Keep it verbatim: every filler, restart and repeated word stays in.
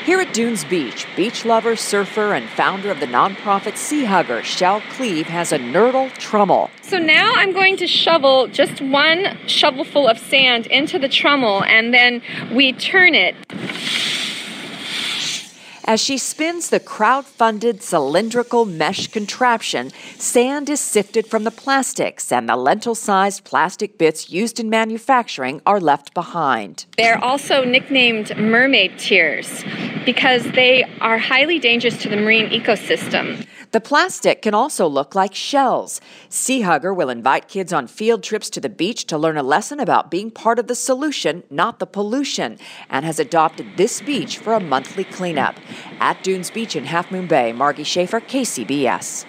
Here at Dunes Beach, beach lover, surfer, and founder of the nonprofit Sea Hugger, Shell Cleve, has a nurdle trummel. So now I'm going to shovel just one shovelful of sand into the trummel, and then we turn it. As she spins the crowd-funded cylindrical mesh contraption, sand is sifted from the plastics, and the lentil-sized plastic bits used in manufacturing are left behind. They're also nicknamed mermaid tears because they are highly dangerous to the marine ecosystem. The plastic can also look like shells. Sea Hugger will invite kids on field trips to the beach to learn a lesson about being part of the solution, not the pollution, and has adopted this beach for a monthly cleanup. At Dunes Beach in Half Moon Bay, Margie Schaefer, K C B S.